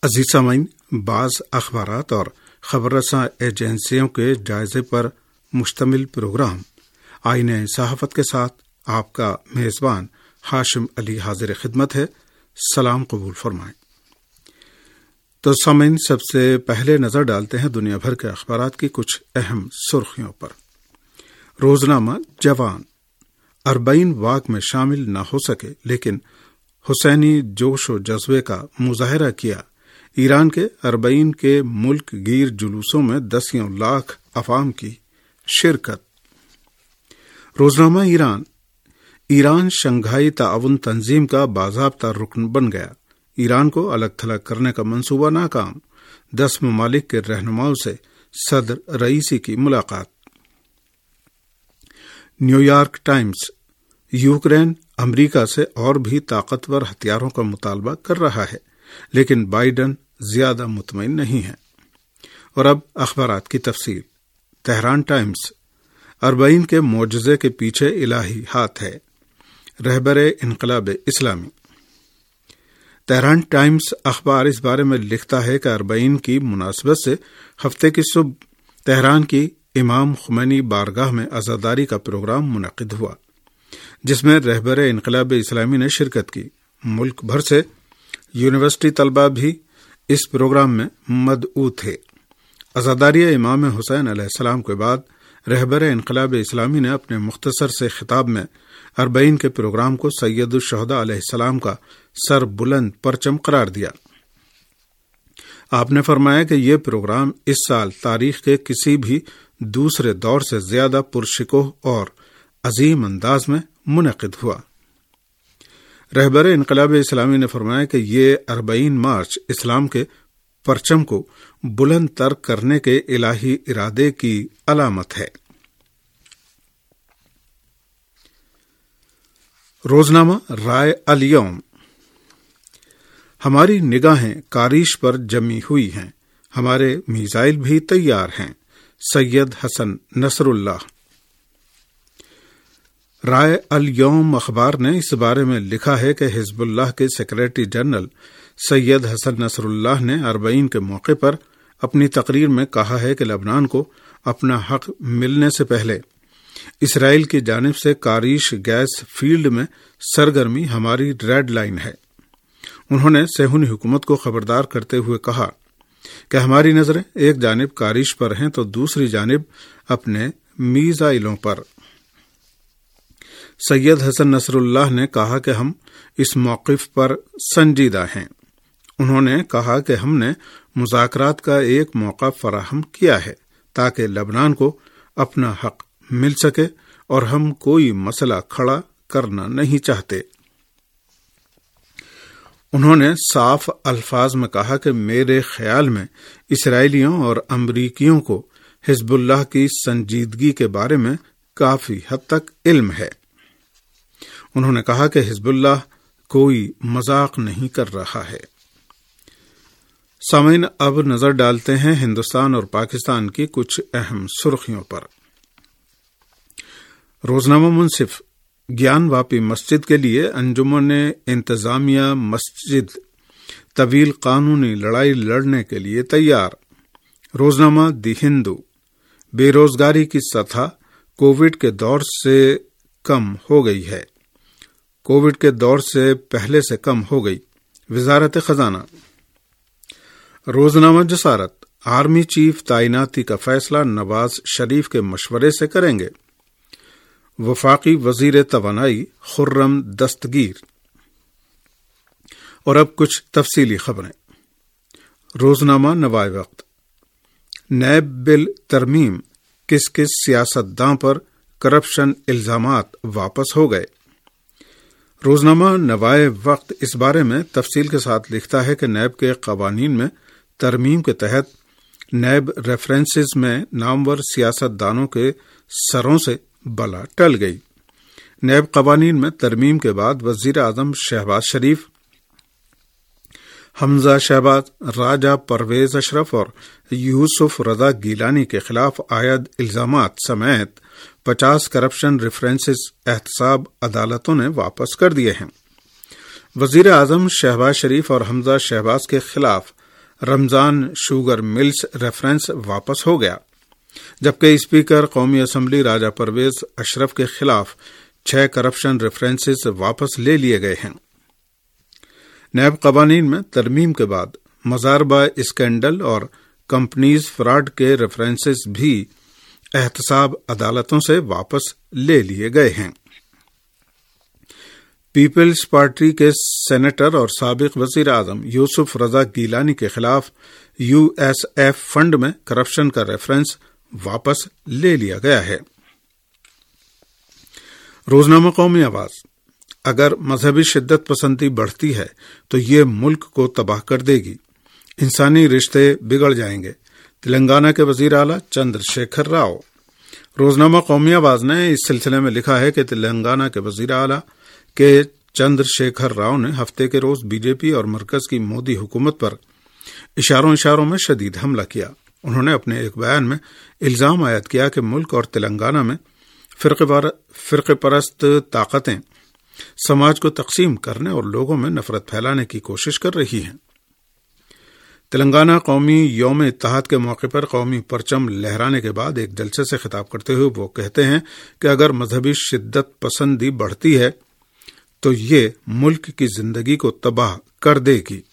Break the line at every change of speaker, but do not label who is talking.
عزیز سامعین، بعض اخبارات اور خبر رساں ایجنسیوں کے جائزے پر مشتمل پروگرام آئین صحافت کے ساتھ آپ کا میزبان ہاشم علی حاضر خدمت ہے۔ سلام قبول فرمائیں۔ تو سامعین، سب سے پہلے نظر ڈالتے ہیں دنیا بھر کے اخبارات کی کچھ اہم سرخیوں پر۔ روزنامہ جوان 40 واق میں شامل نہ ہو سکے لیکن حسینی جوش و جذبے کا مظاہرہ کیا۔ ایران کے 40 کے ملک گیر جلوسوں میں 10 لاکھ عوام کی شرکت۔ روزنامہ ایران شنگھائی تعاون تنظیم کا باضابطہ رکن بن گیا۔ ایران کو الگ تھلگ کرنے کا منصوبہ ناکام۔ 10 ممالک کے رہنماؤں سے صدر رئیسی کی ملاقات۔ نیو یارک ٹائمز، یوکرین امریکہ سے اور بھی طاقتور ہتھیاروں کا مطالبہ کر رہا ہے لیکن بائیڈن زیادہ مطمئن نہیں ہے۔ اور اب اخبارات کی تفصیل۔ تہران ٹائمز، 40 کے معجزے کے پیچھے الہی ہاتھ ہے، رہبر انقلاب اسلامی۔ تہران ٹائمز اخبار اس بارے میں لکھتا ہے کہ 40 کی مناسبت سے ہفتے کی صبح تہران کی امام خمینی بارگاہ میں عزاداری کا پروگرام منعقد ہوا جس میں رہبر انقلاب اسلامی نے شرکت کی۔ ملک بھر سے یونیورسٹی طلبہ بھی اس پروگرام میں مدعو تھے۔ عزاداری امام حسین علیہ السلام کے بعد رہبر انقلاب اسلامی نے اپنے مختصر سے خطاب میں 40 کے پروگرام کو سید الشہداء علیہ السلام کا سر بلند پرچم قرار دیا۔ آپ نے فرمایا کہ یہ پروگرام اس سال تاریخ کے کسی بھی دوسرے دور سے زیادہ پرشکوہ اور عظیم انداز میں منعقد ہوا۔ رہبر انقلاب اسلامی نے فرمایا کہ یہ 40 مارچ اسلام کے پرچم کو بلند تر کرنے کے الہی ارادے کی علامت ہے۔ روزنامہ رائے الیوم، ہماری نگاہیں کاریش پر جمی ہوئی ہیں، ہمارے میزائل بھی تیار ہیں، سید حسن نصر اللہ۔ رائے الیوم اخبار نے اس بارے میں لکھا ہے کہ حزب اللہ کے سیکریٹری جنرل سید حسن نصر اللہ نے 40 کے موقع پر اپنی تقریر میں کہا ہے کہ لبنان کو اپنا حق ملنے سے پہلے اسرائیل کی جانب سے کاریش گیس فیلڈ میں سرگرمی ہماری ریڈ لائن ہے۔ انہوں نے صہیونی حکومت کو خبردار کرتے ہوئے کہا کہ ہماری نظریں ایک جانب کاریش پر ہیں تو دوسری جانب اپنے میزائلوں پر۔ سید حسن نصر اللہ نے کہا کہ ہم اس موقف پر سنجیدہ ہیں۔ انہوں نے کہا کہ ہم نے مذاکرات کا ایک موقع فراہم کیا ہے تاکہ لبنان کو اپنا حق مل سکے اور ہم کوئی مسئلہ کھڑا کرنا نہیں چاہتے۔ انہوں نے صاف الفاظ میں کہا کہ میرے خیال میں اسرائیلیوں اور امریکیوں کو حزب اللہ کی سنجیدگی کے بارے میں کافی حد تک علم ہے۔ انہوں نے کہا کہ حزب اللہ کوئی مذاق نہیں کر رہا ہے۔ سامعین، اب نظر ڈالتے ہیں ہندوستان اور پاکستان کی کچھ اہم سرخیوں پر۔ روزنامہ منصف، گیان واپی مسجد کے لیے انجمن انتظامیہ مسجد طویل قانونی لڑائی لڑنے کے لیے تیار۔ روزنامہ دی ہندو، بے روزگاری کی سطح کووڈ کے دور سے کم ہو گئی ہے، کووڈ کے دور سے پہلے سے کم ہو گئی، وزارت خزانہ۔ روزنامہ جسارت، آرمی چیف تعیناتی کا فیصلہ نواز شریف کے مشورے سے کریں گے، وفاقی وزیر توانائی خرم دستگیر۔ اور اب کچھ تفصیلی خبریں۔ روزنامہ نوائے وقت، نیب بل ترمیم، کس کس سیاستداں پر کرپشن الزامات واپس ہو گئے۔ روزنامہ نوائے وقت اس بارے میں تفصیل کے ساتھ لکھتا ہے کہ نیب کے قوانین میں ترمیم کے تحت نیب ریفرنسز میں نامور سیاست دانوں کے سروں سے بلا ٹل گئی۔ نیب قوانین میں ترمیم کے بعد وزیر اعظم شہباز شریف، حمزہ شہباز، راجہ پرویز اشرف اور یوسف رضا گیلانی کے خلاف عائد الزامات سمیت 50 کرپشن ریفرنسز احتساب عدالتوں نے واپس کر دیے ہیں۔ وزیر اعظم شہباز شریف اور حمزہ شہباز کے خلاف رمضان شوگر ملز ریفرنس واپس ہو گیا، جبکہ اسپیکر قومی اسمبلی راجہ پرویز اشرف کے خلاف 6 کرپشن ریفرنسز واپس لے لیے گئے ہیں۔ نیب قوانین میں ترمیم کے بعد مزاربہ اسکینڈل اور کمپنیز فراڈ کے ریفرنسز بھی احتساب عدالتوں سے واپس لے لیے گئے ہیں۔ پیپلز پارٹی کے سینیٹر اور سابق وزیر اعظم یوسف رضا گیلانی کے خلاف USF فنڈ میں کرپشن کا ریفرنس واپس لے لیا گیا ہے۔ روزنامہ قومی آواز: اگر مذہبی شدت پسندی بڑھتی ہے تو یہ ملک کو تباہ کر دے گی، انسانی رشتے بگڑ جائیں گے، تلنگانہ کے وزیر اعلیٰ چندر شیکھر راؤ۔ روزنامہ قومی آواز نے اس سلسلے میں لکھا ہے کہ تلنگانہ کے وزیر اعلیٰ کے چندر شیکھر راؤ نے ہفتے کے روز BJP اور مرکز کی مودی حکومت پر اشاروں میں شدید حملہ کیا۔ انہوں نے اپنے ایک بیان میں الزام عائد کیا کہ ملک اور تلنگانہ میں فرقہ پرست طاقتیں سماج کو تقسیم کرنے اور لوگوں میں نفرت پھیلانے کی کوشش کر رہی ہیں۔ تلنگانہ قومی یوم اتحاد کے موقع پر قومی پرچم لہرانے کے بعد ایک جلسے سے خطاب کرتے ہوئے وہ کہتے ہیں کہ اگر مذہبی شدت پسندی بڑھتی ہے تو یہ ملک کی زندگی کو تباہ کر دے گی۔